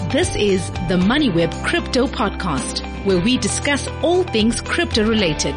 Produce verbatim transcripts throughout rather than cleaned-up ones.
This is the MoneyWeb Crypto Podcast, where we discuss all things crypto related.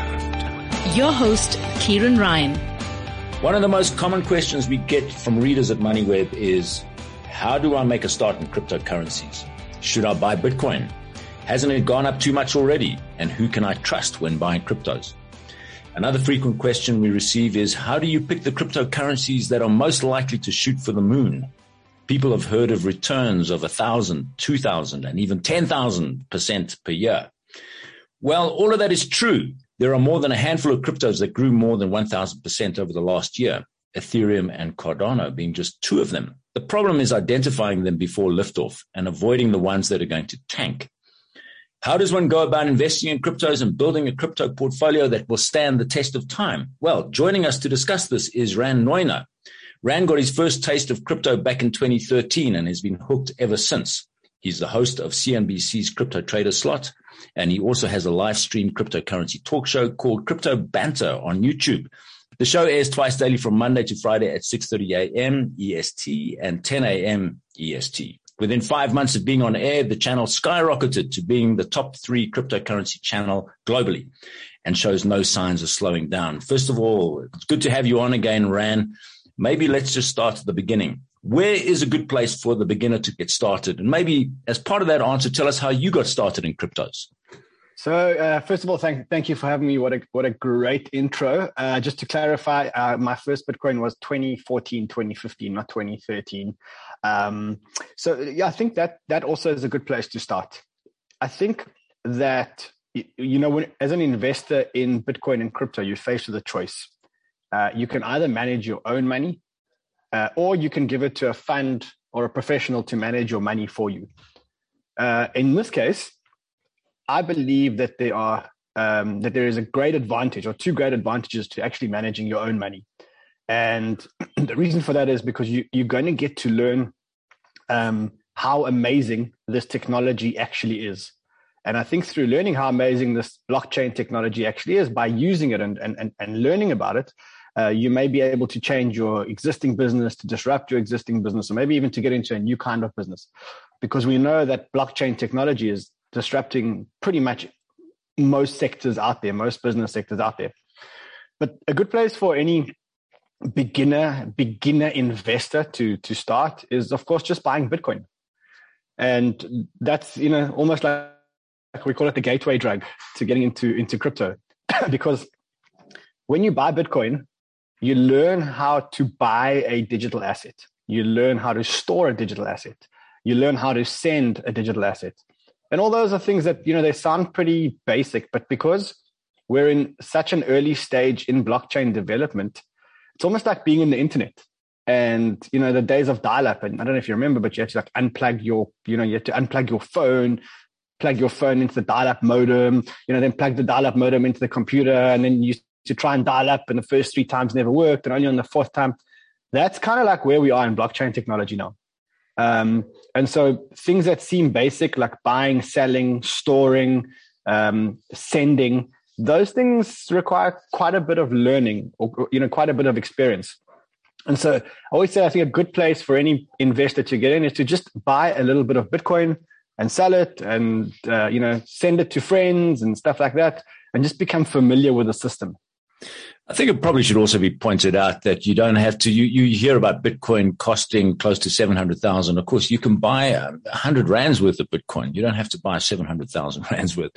Your host, Kieran Ryan. One of the most common questions we get from readers at MoneyWeb is, how do I make a start in cryptocurrencies? Should I buy Bitcoin? Hasn't it gone up too much already? And who can I trust when buying cryptos? Another frequent question we receive is, how do you pick the cryptocurrencies that are most likely to shoot for the moon? People have heard of returns of one thousand, two thousand, and even ten thousand percent per year. Well, all of that is true. There are more than a handful of cryptos that grew more than one thousand percent over the last year, Ethereum and Cardano being just two of them. The problem is identifying them before liftoff and avoiding the ones that are going to tank. How does one go about investing in cryptos and building a crypto portfolio that will stand the test of time? Well, joining us to discuss this is Ran Neuner. Ran got his first taste of crypto back in twenty thirteen and has been hooked ever since. He's the host of C N B C's Crypto Trader Slot, and he also has a live stream cryptocurrency talk show called Crypto Banter on YouTube. The show airs twice daily from Monday to Friday at six thirty a.m. E S T and ten a.m. E S T. Within five months of being on air, the channel skyrocketed to being the top three cryptocurrency channel globally and shows no signs of slowing down. First of all, it's good to have you on again, Ran. Maybe let's just start at the beginning. Where is a good place for the beginner to get started? And maybe as part of that answer, tell us how you got started in cryptos. So uh, first of all, thank thank you for having me. What a what a great intro. Uh, just to clarify, uh, my first Bitcoin was twenty fourteen, twenty fifteen, not twenty thirteen. Um, so yeah, I think that that also is a good place to start. I think that, you know, when, as an investor in Bitcoin and crypto, you're faced with a choice. Uh, you can either manage your own money, uh, or you can give it to a fund or a professional to manage your money for you. Uh, in this case, I believe that there are um, that there is a great advantage or two great advantages to actually managing your own money. And the reason for that is because you, you're going to get to learn um, how amazing this technology actually is. And I think through learning how amazing this blockchain technology actually is, by using it and, and, and learning about it, uh, you may be able to change your existing business, to disrupt your existing business, or maybe even to get into a new kind of business. Because we know that blockchain technology is disrupting pretty much most sectors out there, most business sectors out there. But a good place for any beginner, beginner investor to, to start is, of course, just buying Bitcoin. And that's, you know, almost like we call it the gateway drug to getting into, into crypto. Because when you buy Bitcoin, you learn how to buy a digital asset. You learn how to store a digital asset. You learn how to send a digital asset. And all those are things that, you know, they sound pretty basic, but because we're in such an early stage in blockchain development, it's almost like being in the internet. And, you know, the days of dial-up, and I don't know if you remember, but you had to like unplug your, you know, you had to unplug your phone, plug your phone into the dial-up modem, you know, then plug the dial-up modem into the computer, and then you to try and dial up, and the first three times never worked, and only on the fourth time. That's kind of like where we are in blockchain technology now. Um, and so things that seem basic, like buying, selling, storing, um, sending, those things require quite a bit of learning, or, you know, quite a bit of experience. And so I always say, I think a good place for any investor to get in is to just buy a little bit of Bitcoin and sell it, and, uh, you know, send it to friends and stuff like that, and just become familiar with the system. I think it probably should also be pointed out that you don't have to, you, you hear about Bitcoin costing close to seven hundred thousand. Of course, you can buy one hundred rands worth of Bitcoin. You don't have to buy seven hundred thousand rands worth.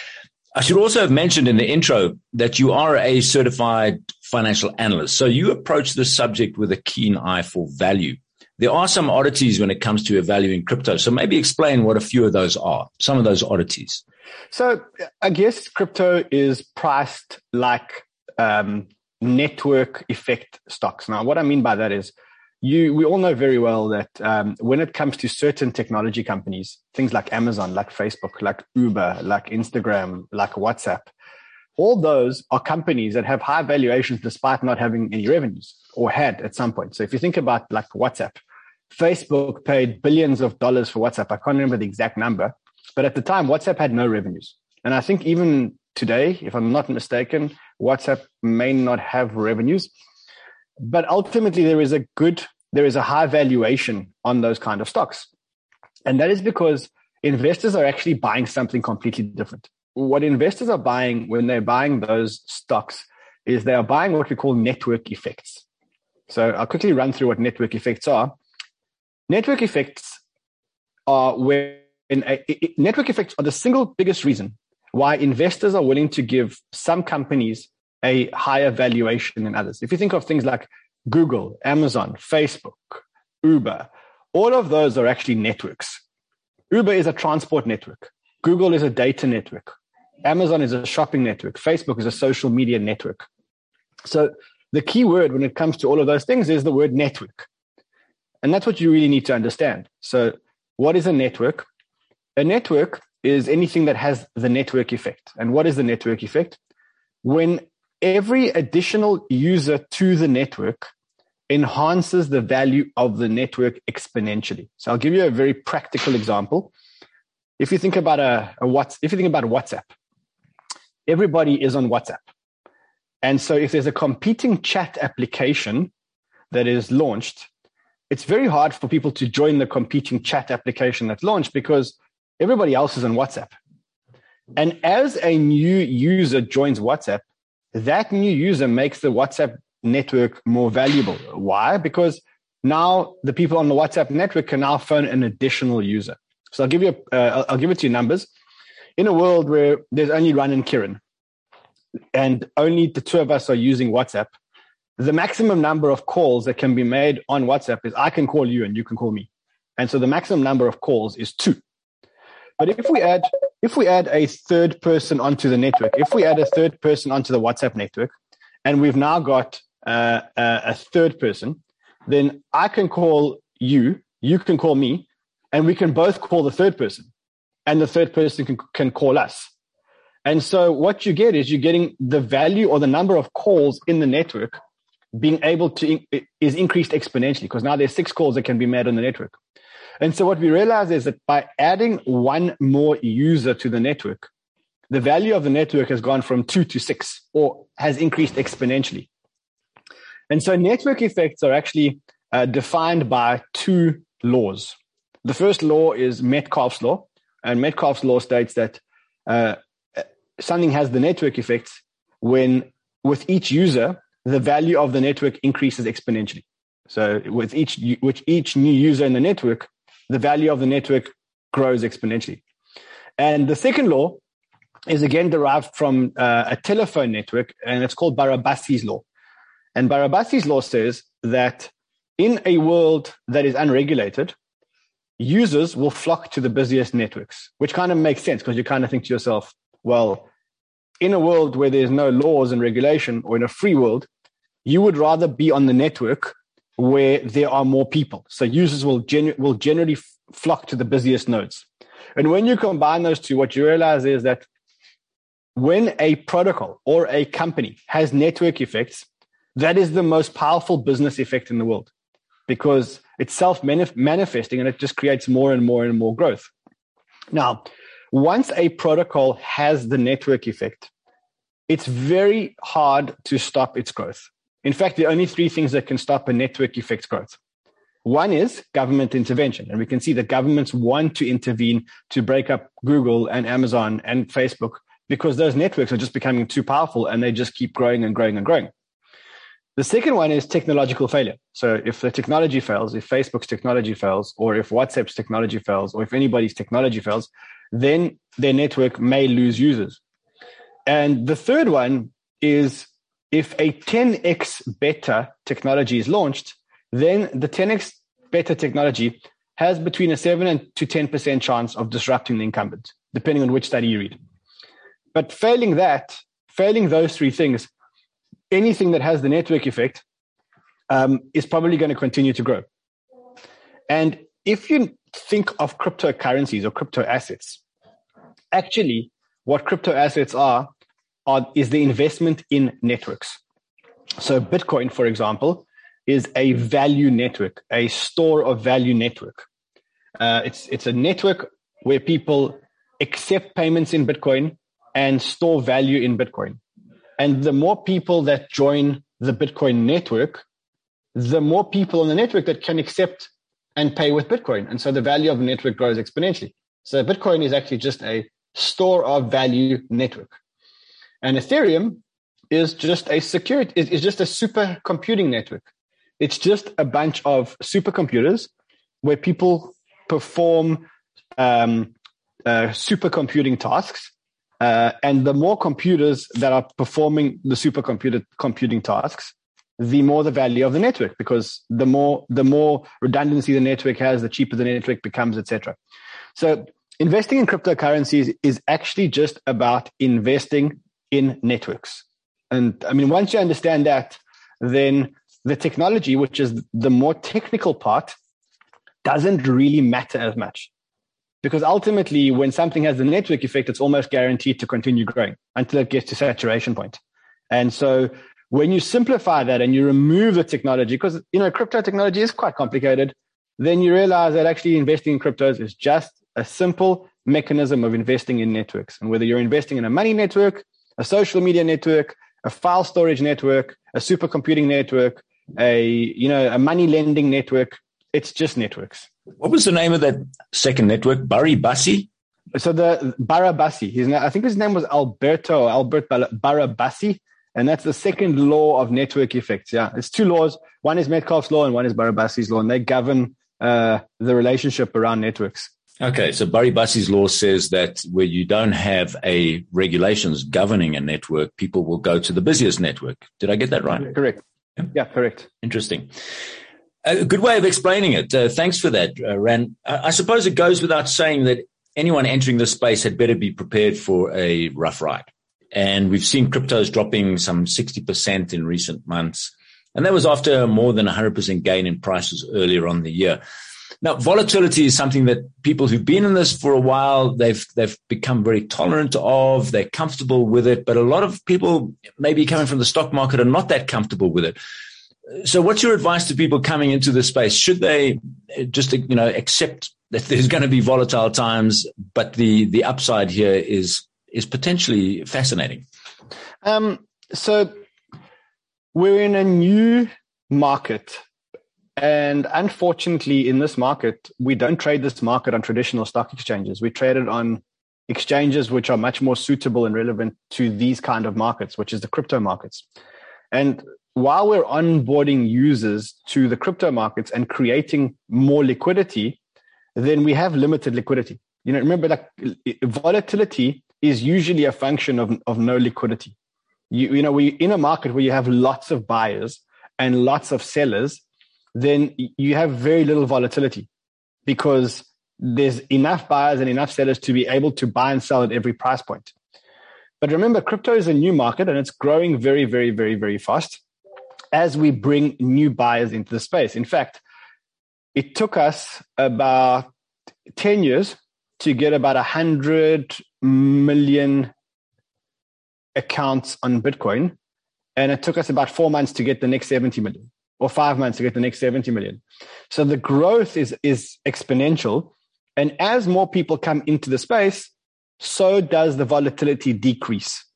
I should also have mentioned in the intro that you are a certified financial analyst. So you approach this subject with a keen eye for value. There are some oddities when it comes to evaluating crypto. So maybe explain what a few of those are, some of those oddities. So I guess crypto is priced like um, network effect stocks. Now, what I mean by that is you, we all know very well that um, when it comes to certain technology companies, things like Amazon, like Facebook, like Uber, like Instagram, like WhatsApp, all those are companies that have high valuations despite not having any revenues, or had at some point. So if you think about like WhatsApp, Facebook paid billions of dollars for WhatsApp. I can't remember the exact number, but at the time, WhatsApp had no revenues. And I think even today, if I'm not mistaken, WhatsApp may not have revenues. But ultimately, there is a good, there is a high valuation on those kind of stocks. And that is because investors are actually buying something completely different. What investors are buying when they're buying those stocks is they are buying what we call network effects. So I'll quickly run through what network effects are. Network effects are when a, it, network effects are the single biggest reason why investors are willing to give some companies a higher valuation than others. If you think of things like Google, Amazon, Facebook, Uber, all of those are actually networks. Uber is a transport network. Google is a data network. Amazon is a shopping network. Facebook is a social media network. So the key word when it comes to all of those things is the word network. And that's what you really need to understand. So what is a network? A network is anything that has the network effect. And what is the network effect? When every additional user to the network enhances the value of the network exponentially. So I'll give you a very practical example. If you think about a, a what's, if you think about WhatsApp, everybody is on WhatsApp. And so if there's a competing chat application that is launched, it's very hard for people to join the competing chat application that's launched because everybody else is on WhatsApp. And as a new user joins WhatsApp, that new user makes the WhatsApp network more valuable. Why? Because now the people on the WhatsApp network can now phone an additional user. So I'll give you, a, uh, I'll give it to you numbers. In a world where there's only Ran and Kiran, and only the two of us are using WhatsApp, the maximum number of calls that can be made on WhatsApp is I can call you and you can call me. And so the maximum number of calls is two. But if we add, if we add a third person onto the network, if we add a third person onto the WhatsApp network, and we've now got uh, a, a third person, then I can call you, you can call me, and we can both call the third person, and the third person can, can call us. And so what you get is you're getting the value or the number of calls in the network being able to is increased exponentially because now there's six calls that can be made on the network. And so what we realize is that by adding one more user to the network, the value of the network has gone from two to six or has increased exponentially. And so network effects are actually uh, defined by two laws. The first law is Metcalfe's law. And Metcalfe's law states that uh, something has the network effects when with each user, the value of the network increases exponentially. So with each, with each new user in the network, the value of the network grows exponentially. And the second law is again derived from uh, a telephone network, and it's called Barabasi's law. And Barabasi's law says that in a world that is unregulated, users will flock to the busiest networks, which kind of makes sense because you kind of think to yourself, well, in a world where there's no laws and regulation or in a free world, you would rather be on the network where there are more people. So users will, genu- will generally f- flock to the busiest nodes. And when you combine those two, what you realize is that when a protocol or a company has network effects, that is the most powerful business effect in the world because it's self-manifesting and it just creates more and more and more growth. Now, once a protocol has the network effect, it's very hard to stop its growth. In fact, there are only three things that can stop a network effect's growth. One is government intervention. And we can see that governments want to intervene to break up Google and Amazon and Facebook because those networks are just becoming too powerful and they just keep growing and growing and growing. The second one is technological failure. So if the technology fails, if Facebook's technology fails, or if WhatsApp's technology fails, or if anybody's technology fails, then their network may lose users. And the third one is if a ten x better technology is launched, then the ten x better technology has between a seven and to ten percent chance of disrupting the incumbent, depending on which study you read. But failing that, failing those three things, anything that has the network effect um, is probably going to continue to grow. And if you think of cryptocurrencies or crypto assets, actually what crypto assets are, are is the investment in networks. So Bitcoin, for example, is a value network, a store of value network. Uh, it's, it's a network where people accept payments in Bitcoin and store value in Bitcoin. And the more people that join the Bitcoin network, the more people on the network that can accept and pay with Bitcoin. And so the value of the network grows exponentially. So Bitcoin is actually just a store of value network. And Ethereum is just a security, is just a supercomputing network. It's just a bunch of supercomputers where people perform um, uh, supercomputing tasks. Uh, and the more computers that are performing the supercomputer computing tasks, the more the value of the network, because the more the more redundancy the network has, the cheaper the network becomes, et cetera. So investing in cryptocurrencies is actually just about investing in networks. And I mean, once you understand that, then the technology, which is the more technical part, doesn't really matter as much. Because ultimately, when something has the network effect, it's almost guaranteed to continue growing until it gets to saturation point. And so when you simplify that and you remove the technology, because, you know, crypto technology is quite complicated, then you realize that actually investing in cryptos is just a simple mechanism of investing in networks. And whether you're investing in a money network, a social media network, a file storage network, a supercomputing network, a, you know, a money lending network, it's just networks. What was the name of that second network? Barabasi? So the Barabasi, his name, I think his name was Alberto, Albert Barabasi. And that's the second law of network effects. Yeah, it's two laws. One is Metcalfe's law and one is Barabasi's law, and they govern uh, the relationship around networks. Okay, so Barabasi's law says that where you don't have a regulations governing a network, people will go to the busiest network. Did I get that right? Correct. Yeah, yeah, correct. Interesting. A good way of explaining it. Uh, thanks for that, uh, Ran. I, I suppose it goes without saying that anyone entering this space had better be prepared for a rough ride. And we've seen cryptos dropping some sixty percent in recent months. And that was after more than one hundred percent gain in prices earlier on the year. Now, volatility is something that people who've been in this for a while, they've they've become very tolerant of, they're comfortable with it. But a lot of people maybe coming from the stock market are not that comfortable with it. So what's your advice to people coming into this space? Should they just, you know, accept that there's going to be volatile times, but the, the upside here is is potentially fascinating? Um, so we're in a new market. And unfortunately, in this market, we don't trade this market on traditional stock exchanges. We trade it on exchanges which are much more suitable and relevant to these kind of markets, which is the crypto markets. And while we're onboarding users to the crypto markets and creating more liquidity, then we have limited liquidity. You know, remember, like, volatility is usually a function of, of no liquidity. You, you know, we in a market where you have lots of buyers and lots of sellers, then you have very little volatility because there's enough buyers and enough sellers to be able to buy and sell at every price point. But remember, crypto is a new market and it's growing very, very, very, very fast as we bring new buyers into the space. In fact, it took us about ten years to get about one hundred million accounts on Bitcoin. And it took us about four months to get the next seventy million, or five months to get the next seventy million. So the growth is, is exponential. And as more people come into the space, so does the volatility decrease.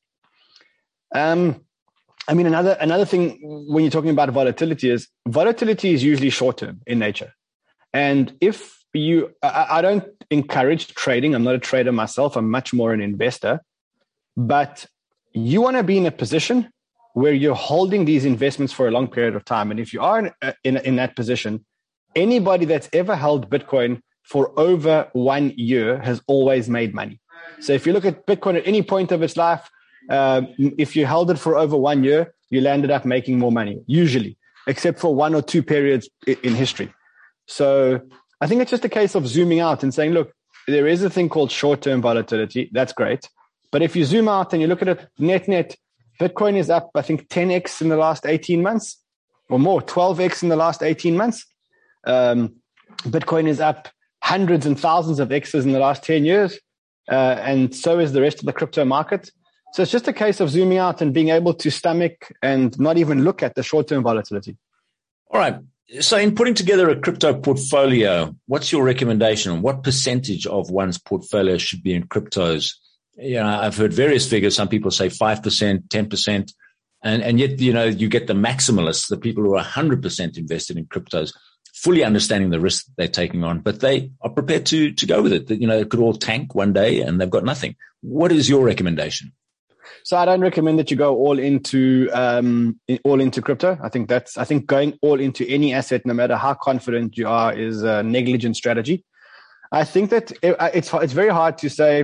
Um, I mean, another, another thing when you're talking about volatility is volatility is usually short-term in nature. And if you, I, I don't encourage trading. I'm not a trader myself. I'm much more an investor. But you want to be in a position where you're holding these investments for a long period of time. And if you are in, in, in that position, anybody that's ever held Bitcoin for over one year has always made money. So if you look at Bitcoin at any point of its life, um, if you held it for over one year, you landed up making more money, usually, except for one or two periods in history. So I think it's just a case of zooming out and saying, look, there is a thing called short-term volatility. That's great. But if you zoom out and you look at it net, net, Bitcoin is up, I think, ten x in the last eighteen months or more, twelve x in the last eighteen months. Um, Bitcoin is up hundreds and thousands of X's in the last ten years. Uh, and so is the rest of the crypto market. So it's just a case of zooming out and being able to stomach and not even look at the short-term volatility. All right. So in putting together a crypto portfolio, what's your recommendation? What percentage of one's portfolio should be in cryptos? You know, I've heard various figures. Some people say five percent, ten percent. And, and yet, you know, you get the maximalists, the people who are one hundred percent invested in cryptos. fully understanding the risk they're taking on, but they are prepared to, to go with it. That, you know, it could all tank one day and they've got nothing. What is your recommendation? So I don't recommend that you go all into um, all into crypto. I think that's I think going all into any asset, no matter how confident you are, is a negligent strategy. I think that it, it's it's very hard to say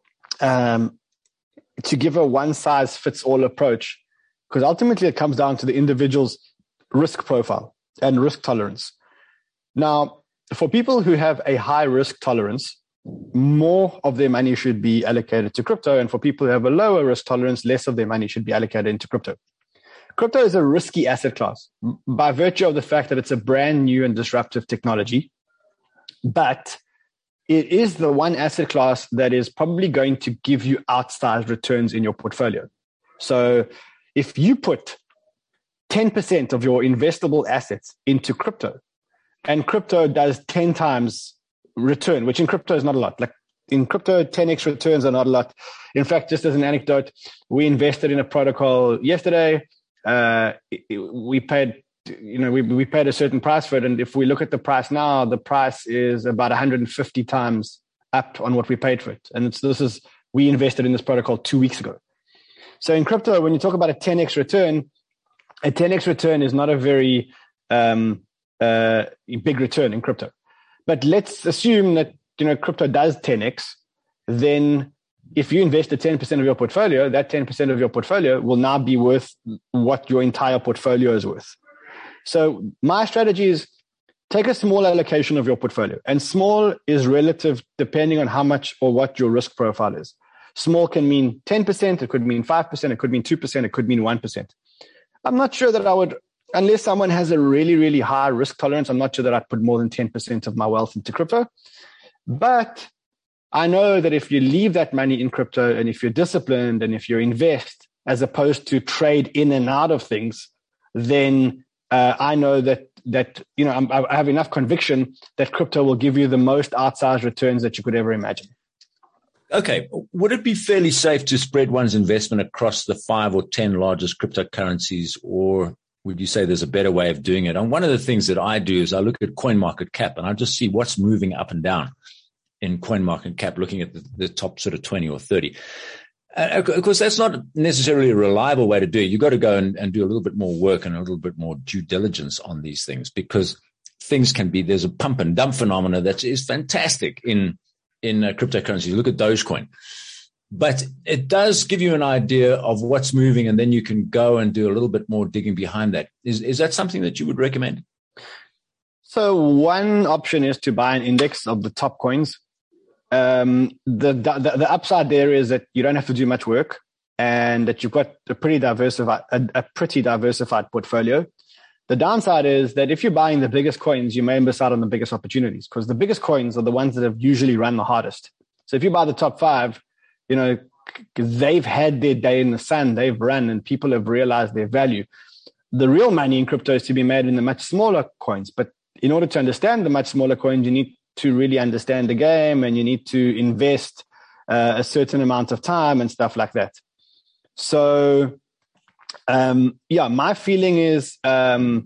um, to give a one size fits all approach, because ultimately it comes down to the individual's risk profile and risk tolerance. Now, for people who have a high risk tolerance, more of their money should be allocated to crypto. And for people who have a lower risk tolerance, less of their money should be allocated into crypto. Crypto is a risky asset class by virtue of the fact that it's a brand new and disruptive technology. But it is the one asset class that is probably going to give you outsized returns in your portfolio. So if you put ten percent of your investable assets into crypto, and crypto does ten times return, which in crypto is not a lot. Like in crypto, ten x returns are not a lot. In fact, just as an anecdote, we invested in a protocol yesterday. Uh, we paid, you know, we, we paid a certain price for it. And if we look at the price now, the price is about one hundred fifty times up on what we paid for it. And it's, this is, we invested in this protocol two weeks ago. So in crypto, when you talk about a ten x return, a ten x return is not a very um, uh, big return in crypto. But let's assume that, you know, crypto does ten x, then if you invest ten percent of your portfolio, that ten percent of your portfolio will now be worth what your entire portfolio is worth. So my strategy is take a small allocation of your portfolio. And small is relative depending on how much or what your risk profile is. Small can mean ten percent, it could mean five percent, it could mean two percent, it could mean one percent. I'm not sure that I would, unless someone has a really, really high risk tolerance, I'm not sure that I'd put more than ten percent of my wealth into crypto. But I know that if you leave that money in crypto and if you're disciplined and if you invest as opposed to trade in and out of things, then uh, I know that, that you know, I'm, I have enough conviction that crypto will give you the most outsized returns that you could ever imagine. Okay. Would it be fairly safe to spread one's investment across the five or ten largest cryptocurrencies, or would you say there's a better way of doing it? And one of the things that I do is I look at CoinMarketCap and I just see what's moving up and down in CoinMarketCap, looking at the, the top sort of twenty or thirty. Uh, of course, that's not necessarily a reliable way to do it. You've got to go and, and do a little bit more work and a little bit more due diligence on these things, because things can be, there's a pump and dump phenomena that is fantastic in in uh, cryptocurrency. Look at Dogecoin. But it does give you an idea of what's moving, and then you can go and do a little bit more digging behind that. Is is that something that you would recommend? So one option is to buy an index of the top coins. Um, the, the the upside there is that you don't have to do much work, and that you've got a pretty diversified a, a pretty diversified portfolio. The downside is that if you're buying the biggest coins, you may miss out on the biggest opportunities, because the biggest coins are the ones that have usually run the hardest. So if you buy the top five, you know, they've had their day in the sun, they've run, and people have realized their value. The real money in crypto is to be made in the much smaller coins. But in order to understand the much smaller coins, you need to really understand the game, and you need to invest uh, a certain amount of time and stuff like that. So, um, yeah, my feeling is um,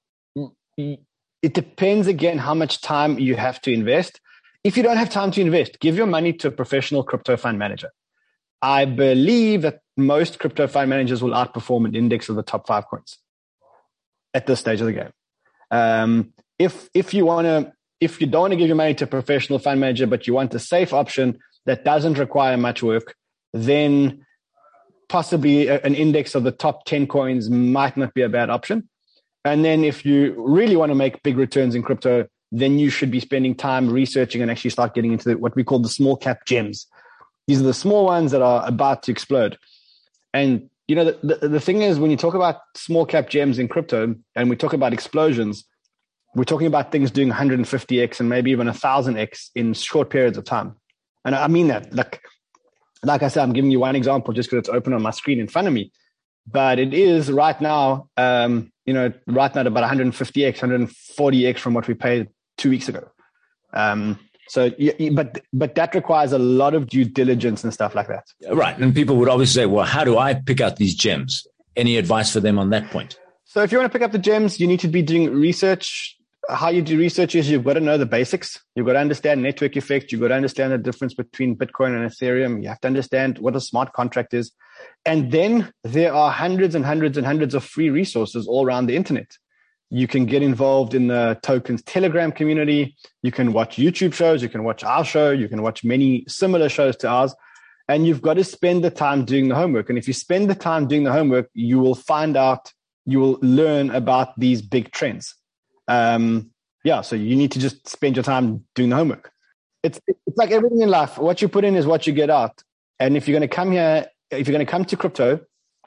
it depends, again, how much time you have to invest. If you don't have time to invest, give your money to a professional crypto fund manager. I believe that most crypto fund managers will outperform an index of the top five coins at this stage of the game. Um, if if you want to, if you don't want to give your money to a professional fund manager, but you want a safe option that doesn't require much work, then possibly an index of the top ten coins might not be a bad option. And then if you really want to make big returns in crypto, then you should be spending time researching and actually start getting into what we call the small cap gems. These are the small ones that are about to explode. And, you know, the, the, the thing is, when you talk about small cap gems in crypto and we talk about explosions, we're talking about things doing one hundred fifty x and maybe even one thousand x in short periods of time. And I mean that, like, like I said, I'm giving you one example just because it's open on my screen in front of me. But it is right now, um, you know, right now at about one hundred fifty x, one hundred forty x from what we paid two weeks ago. Um, so, but but that requires a lot of due diligence and stuff like that. Right. And people would obviously say, well, how do I pick out these gems? Any advice for them on that point? So if you want to pick up the gems, you need to be doing research how you do research is you've got to know the basics. You've got to understand network effects. You've got to understand the difference between Bitcoin and Ethereum. You have to understand what a smart contract is. And then there are hundreds and hundreds and hundreds of free resources all around the internet. You can get involved in the Tokens Telegram community. You can watch YouTube shows. You can watch our show. You can watch many similar shows to ours. And you've got to spend the time doing the homework. And if you spend the time doing the homework, you will find out, you will learn about these big trends. Um, yeah, so you need to just spend your time doing the homework. It's it's like everything in life. What you put in is what you get out. And if you're going to come here, if you're going to come to crypto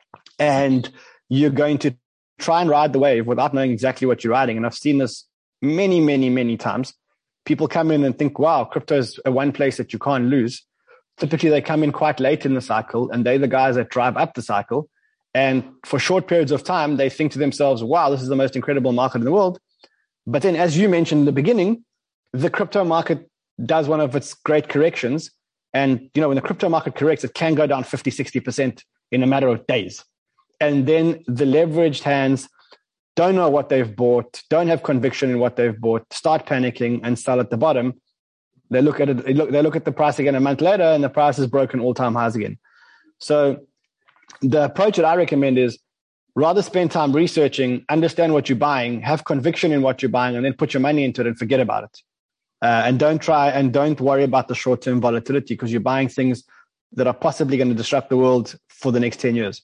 and you're going to try and ride the wave without knowing exactly what you're riding, and I've seen this many, many, many times, people come in and think, wow, crypto is a one place that you can't lose. Typically, they come in quite late in the cycle, and they're the guys that drive up the cycle. And for short periods of time, they think to themselves, wow, this is the most incredible market in the world. But then, as you mentioned in the beginning, the crypto market does one of its great corrections. And, you know, when the crypto market corrects, it can go down fifty, sixty percent in a matter of days. And then the leveraged hands don't know what they've bought, don't have conviction in what they've bought, start panicking and sell at the bottom. They look at it, they look, they look at the price again a month later, and the price is broken all-time highs again. So the approach that I recommend is rather spend time researching, understand what you're buying, have conviction in what you're buying, and then put your money into it and forget about it. Uh, and don't try and don't worry about the short-term volatility, because you're buying things that are possibly going to disrupt the world for the next ten years.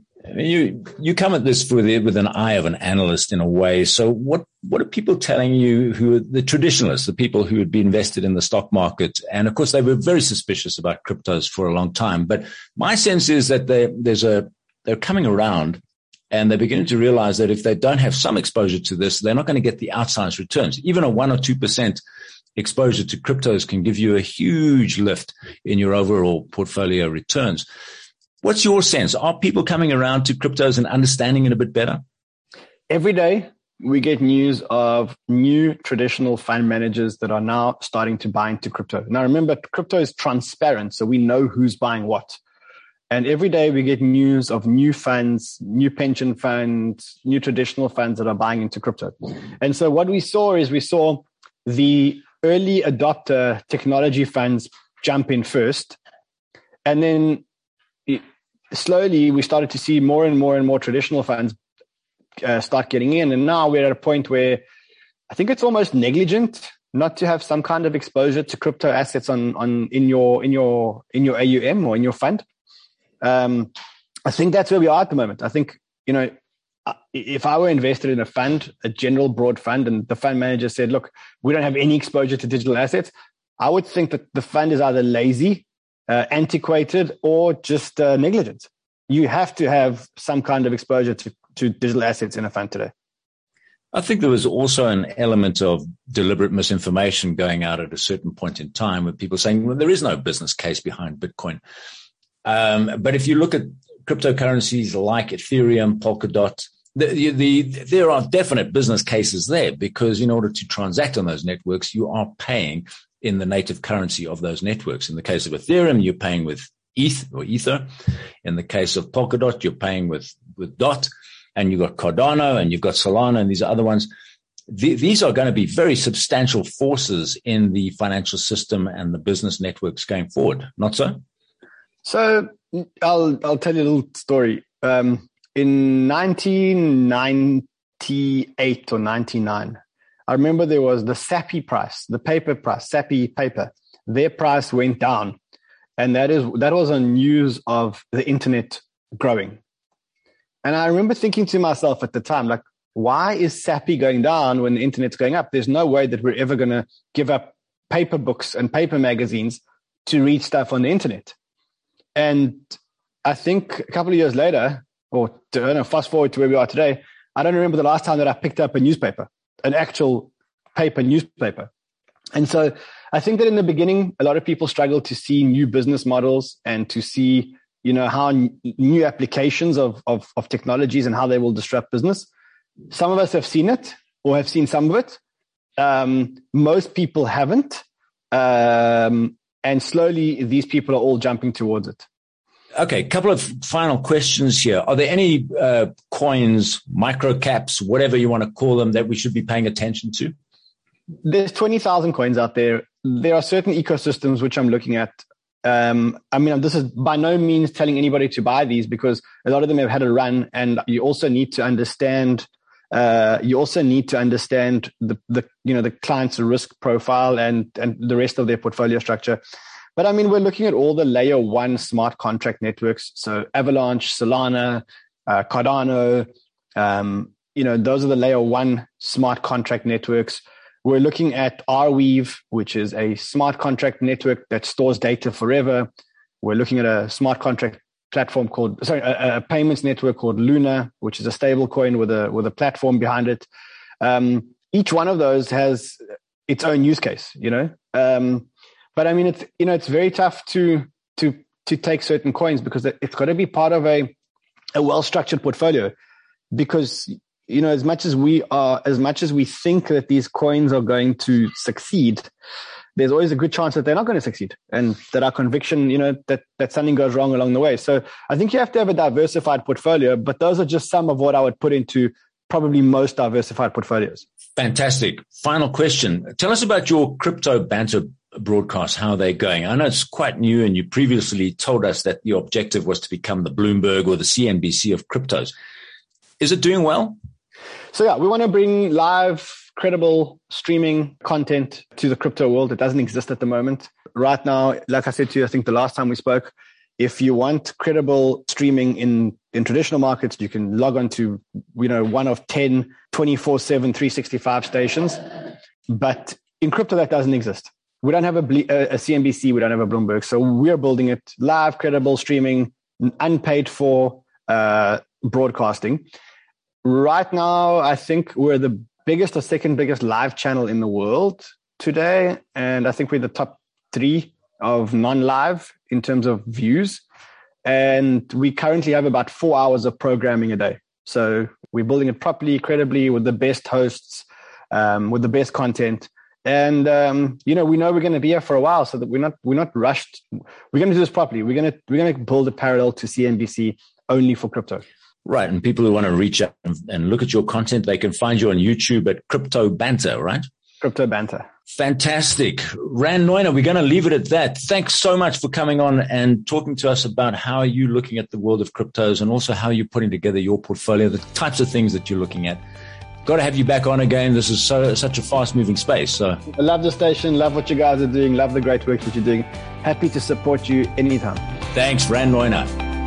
You you come at this with with an eye of an analyst in a way. So what what are people telling you who are the traditionalists, the people who had been invested in the stock market? And of course, they were very suspicious about cryptos for a long time. But my sense is that they, there's a they're coming around, and they're beginning to realize that if they don't have some exposure to this, they're not going to get the outsized returns. Even a one or two percent exposure to cryptos can give you a huge lift in your overall portfolio returns. What's your sense? Are people coming around to cryptos and understanding it a bit better? Every day we get news of new traditional fund managers that are now starting to buy into crypto. Now, remember, crypto is transparent, so we know who's buying what. And every day we get news of new funds, new pension funds, new traditional funds that are buying into crypto. And so what we saw is we saw the early adopter technology funds jump in first. And then slowly we started to see more and more and more traditional funds uh, start getting in. And now we're at a point where I think it's almost negligent not to have some kind of exposure to crypto assets on, on in your in your in your A U M or in your fund. Um, I think that's where we are at the moment. I think, you know, if I were invested in a fund, a general broad fund, and the fund manager said, look, we don't have any exposure to digital assets, I would think that the fund is either lazy, uh, antiquated, or just uh, negligent. You have to have some kind of exposure to, to digital assets in a fund today. I think there was also an element of deliberate misinformation going out at a certain point in time with people saying, well, there is no business case behind Bitcoin. Um, but if you look at cryptocurrencies like Ethereum, Polkadot, the, the, there are definite business cases there, because in order to transact on those networks, you are paying in the native currency of those networks. In the case of Ethereum, you're paying with E T H or Ether. In the case of Polkadot, you're paying with, with D O T. And you've got Cardano and you've got Solana and these other ones. The, these are going to be very substantial forces in the financial system and the business networks going forward. Not so? So I'll I'll tell you a little story. Um, in nineteen ninety-eight or ninety-nine, I remember there was the S A P I price, the paper price, S A P I paper. Their price went down, and that is that was on news of the internet growing. And I remember thinking to myself at the time, like, why is S A P I going down when the internet's going up? There's no way that we're ever going to give up paper books and paper magazines to read stuff on the internet. And I think a couple of years later, or to, I don't know, fast forward to where we are today, I don't remember the last time that I picked up a newspaper, an actual paper newspaper. And so I think that in the beginning, a lot of people struggle to see new business models and to see, you know, how n- new applications of, of, of technologies and how they will disrupt business. Some of us have seen it or have seen some of it. Um, most people haven't. Um, and slowly these people are all jumping towards it. Okay, a couple of final questions here. Are there any uh, coins, micro caps, whatever you want to call them, that we should be paying attention to? There's twenty thousand coins out there. There are certain ecosystems which I'm looking at. Um, I mean, this is by no means telling anybody to buy these, because a lot of them have had a run, and you also need to understand. Uh, you also need to understand the, the you know the client's risk profile and and the rest of their portfolio structure. But I mean, we're looking at all the layer one smart contract networks. So Avalanche, Solana, uh, Cardano, um, you know, those are the layer one smart contract networks. We're looking at Arweave, which is a smart contract network that stores data forever. We're looking at a smart contract platform called, sorry, a, a payments network called Luna, which is a stable coin with a, with a platform behind it. Um, each one of those has its own use case, you know? Um, But I mean, it's, you know, it's very tough to, to, to take certain coins, because it's got to be part of a, a well-structured portfolio. Because, you know, as much as we are, as much as we think that these coins are going to succeed, there's always a good chance that they're not going to succeed, and that our conviction, you know, that, that something goes wrong along the way. So I think you have to have a diversified portfolio, but those are just some of what I would put into probably most diversified portfolios. Fantastic. Final question. Tell us about your crypto banter broadcasts, how they're going. I know it's quite new, and you previously told us that your objective was to become the Bloomberg or the C N B C of cryptos. Is it doing well? So yeah, we want to bring live, credible streaming content to the crypto world. It doesn't exist at the moment. Right now, like I said to you, I think the last time we spoke, if you want credible streaming in, in traditional markets, you can log on to, you know, one of ten twenty-four seven, three sixty-five stations. But in crypto, that doesn't exist. We don't have a, a C N B C. We don't have a Bloomberg. So we're building it live, credible streaming, unpaid for uh, broadcasting. Right now, I think we're the biggest or second biggest live channel in the world today. And I think we're the top three of non-live in terms of views. And we currently have about four hours of programming a day. So we're building it properly, credibly, with the best hosts, um, with the best content. And, um, you know, we know we're going to be here for a while, so that we're not, we're not rushed. We're going to do this properly. We're going to, we're going to build a parallel to C N B C only for crypto. Right. And people who want to reach out and look at your content, they can find you on YouTube at Crypto Banter, right? Crypto Banter. Fantastic. Rand Neuner, we're going to leave it at that. Thanks so much for coming on and talking to us about how you're looking at the world of cryptos, and also how you're putting together your portfolio, the types of things that you're looking at. Got to have you back on again. This is so such a fast-moving space. So I love the station, love what you guys are doing, love the great work that you're doing. Happy to support you anytime. Thanks, Rand Neuner.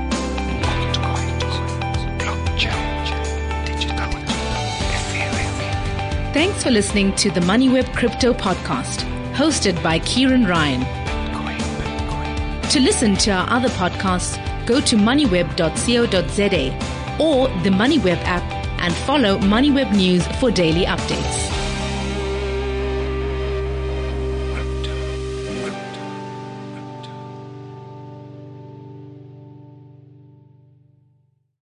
Thanks for listening to the MoneyWeb Crypto Podcast, hosted by Kieran Ryan. To listen to our other podcasts, go to moneyweb dot co dot za or the MoneyWeb app, and follow MoneyWeb News for daily updates.